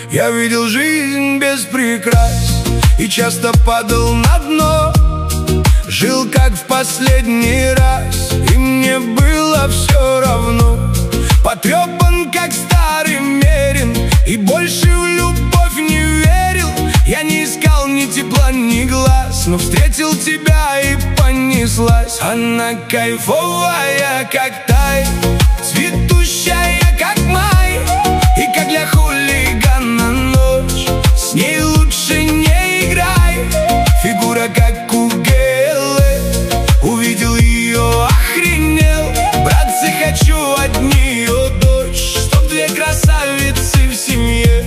Я видел жизнь без прикрас и часто падал на дно. Жил как в последний раз, и мне было все равно. Потрепан как старый мерин, и больше в любовь не верил. Я не искал ни тепла, ни глаз, но встретил тебя и понеслась. Она кайфовая, как тай, цветущая, как май, и как для хулигана ночь. С ней лучше не играй. Фигура как у Гелы, увидел ее, охренел. Братцы, хочу от нее дочь, чтоб две красавицы в семье.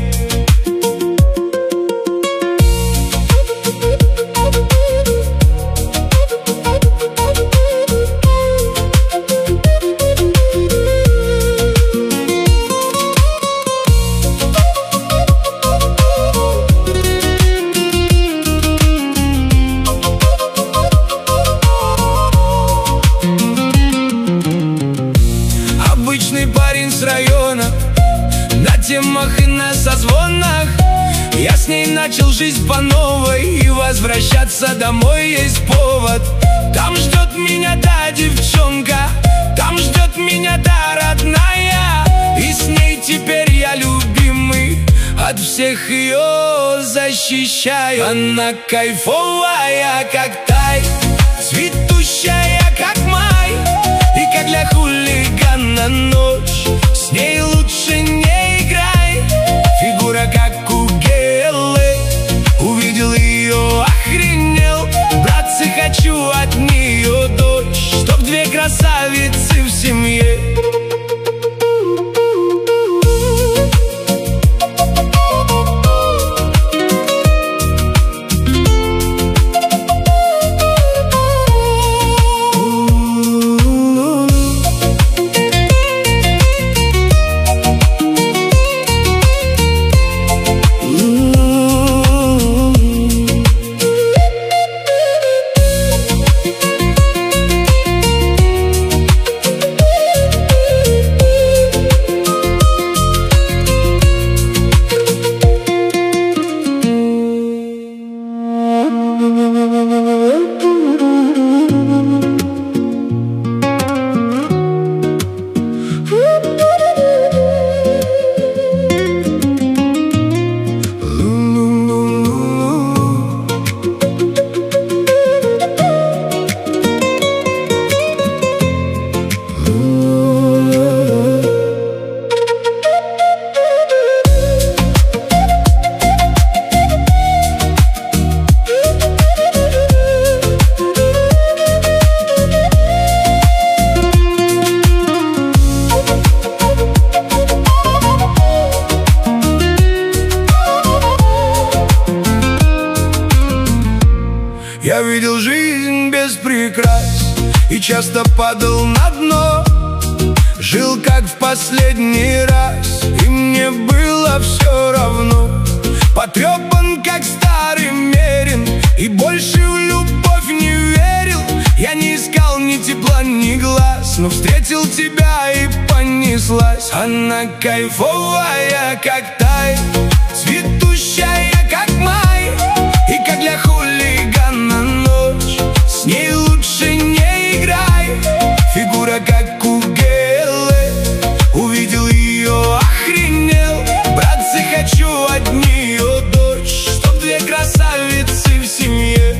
Парень с района, на темах и на созвонах. Я с ней начал жизнь по новой, и возвращаться домой есть повод. Там ждет меня та девчонка, там ждет меня та родная, и с ней теперь я любимый, от всех ее защищаю. Она кайфовая, как тай, цветущая, как май, и как для хулигана ночь. С ней лучше не играй. Фигура как у Гелы, увидел ее, охренел. Братцы, хочу от нее дочь, чтоб две красавицы в семье. Я видел жизнь без прикрас и часто падал на дно. Жил как в последний раз, и мне было все равно. Потрепан как старый мерин, и больше в любовь не верил. Я не искал ни тепла, ни глаз, но встретил тебя и понеслась. Она кайфовая, как тай, цветущая, как май, и как для хулигана ночь. С ней лучше не играй. Фигура как у Гелы, увидел ее, охренел. Братцы, хочу от нее дочь, чтоб две красавицы в семье.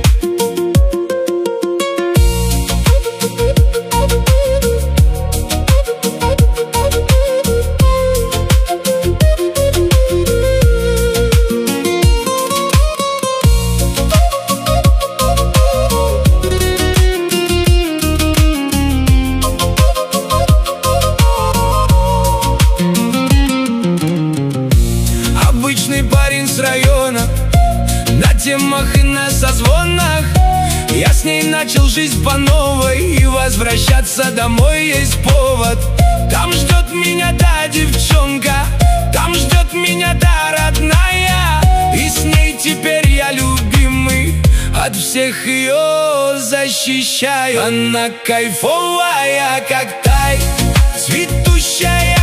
Парень с района, на темах и на созвонах. Я с ней начал жизнь по новой, и возвращаться домой есть повод. Там ждет меня та девчонка, там ждет меня та родная, и с ней теперь я любимый, от всех ее защищаю. Она кайфовая, как тай, цветущая,